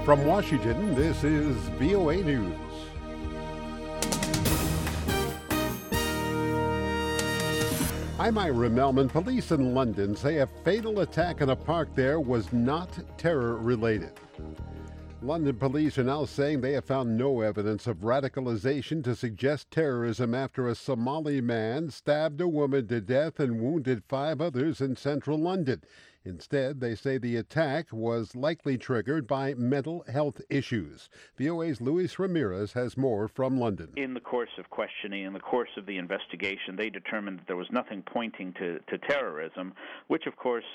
From Washington, this is VOA News. I'm Ira Melman. Police in London say a fatal attack in a park there was not terror-related. London police are now saying they have found no evidence of radicalization to suggest terrorism after a Somali man stabbed a woman to death and wounded 5 others in central London. Instead, they say the attack was likely triggered by mental health issues. VOA's Luis Ramirez has more from London. In the course of questioning, in the course of the investigation, they determined that there was nothing pointing to terrorism, which of course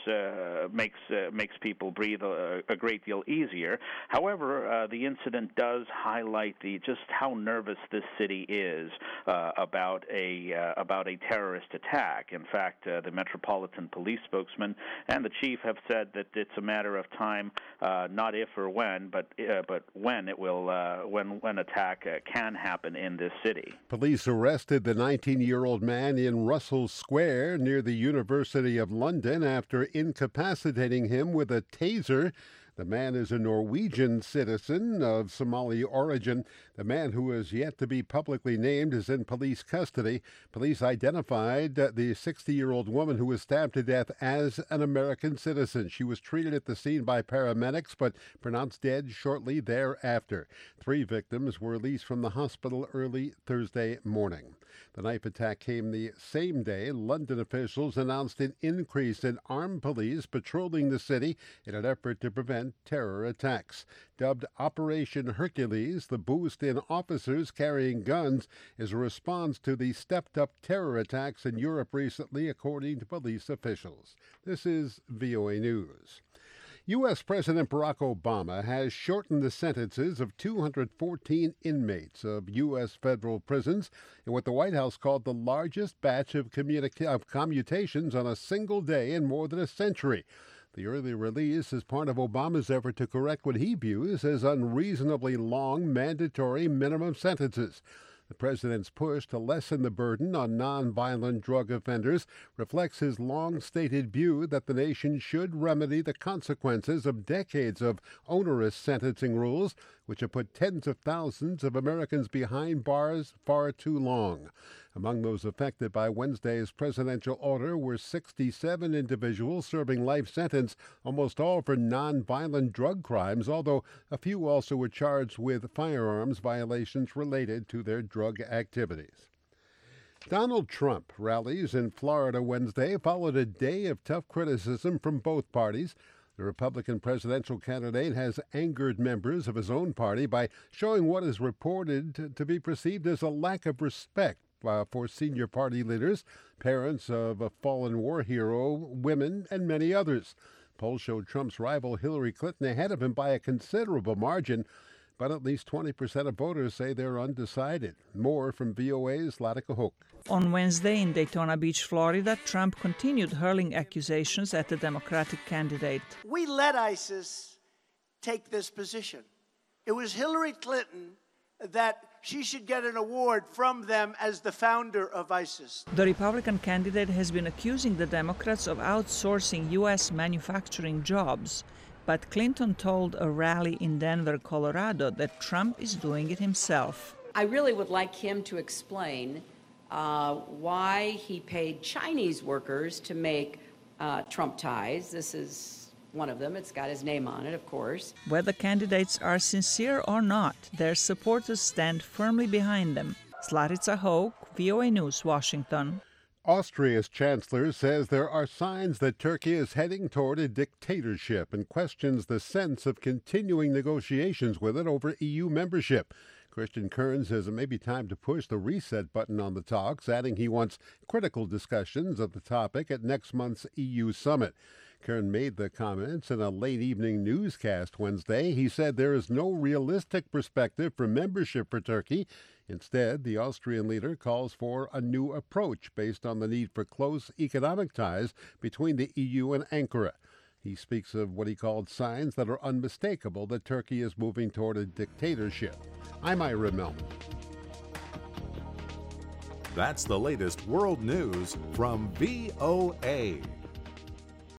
makes people breathe a great deal easier. However, the incident does highlight just how nervous this city is about a terrorist attack. In fact, the Metropolitan Police spokesman and the chief have said that it's a matter of time, not if or when, but when it will, when attack can happen in this city. Police arrested the 19-year-old man in Russell Square near the University of London after incapacitating him with a taser. The man is a Norwegian citizen of Somali origin. The man, who is yet to be publicly named, is in police custody. Police identified the 60-year-old woman who was stabbed to death as an American citizen. She was treated at the scene by paramedics but pronounced dead shortly thereafter. 3 victims were released from the hospital early Thursday morning. The knife attack came the same day London officials announced an increase in armed police patrolling the city in an effort to prevent terror attacks. Dubbed Operation Hercules, the boost in officers carrying guns is a response to the stepped-up terror attacks in Europe recently, according to police officials. This is VOA News. U.S. President Barack Obama has shortened the sentences of 214 inmates of U.S. federal prisons in what the White House called the largest batch of commutations on a single day in more than a century. The early release is part of Obama's effort to correct what he views as unreasonably long mandatory minimum sentences. The president's push to lessen the burden on nonviolent drug offenders reflects his long-stated view that the nation should remedy the consequences of decades of onerous sentencing rules, which have put tens of thousands of Americans behind bars far too long. Among those affected by Wednesday's presidential order were 67 individuals serving life sentence, almost all for nonviolent drug crimes, although a few also were charged with firearms violations related to their drug activities. Donald Trump rallies in Florida Wednesday followed a day of tough criticism from both parties. The Republican presidential candidate has angered members of his own party by showing what is reported to be perceived as a lack of respect for senior party leaders, parents of a fallen war hero, women, and many others. Polls showed Trump's rival Hillary Clinton ahead of him by a considerable margin, but at least 20% of voters say they're undecided. More from VOA's Latika Hook. On Wednesday in Daytona Beach, Florida, Trump continued hurling accusations at the Democratic candidate. We let ISIS take this position. It was Hillary Clinton that she should get an award from them as the founder of ISIS. The Republican candidate has been accusing the Democrats of outsourcing U.S. manufacturing jobs, but Clinton told a rally in Denver, Colorado, that Trump is doing it himself. I really would like him to explain why he paid Chinese workers to make Trump ties. This is one of them. It's got his name on it, of course. Whether candidates are sincere or not, their supporters stand firmly behind them. Latika Hoke, VOA News, Washington. Austria's chancellor says there are signs that Turkey is heading toward a dictatorship and questions the sense of continuing negotiations with it over EU membership. Christian Kern says it may be time to push the reset button on the talks, adding he wants critical discussions of the topic at next month's EU summit. Kern made the comments in a late evening newscast Wednesday. He said there is no realistic perspective for membership for Turkey. Instead, the Austrian leader calls for a new approach based on the need for close economic ties between the EU and Ankara. He speaks of what he called signs that are unmistakable that Turkey is moving toward a dictatorship. I'm Ira Melman. That's the latest world news from VOA.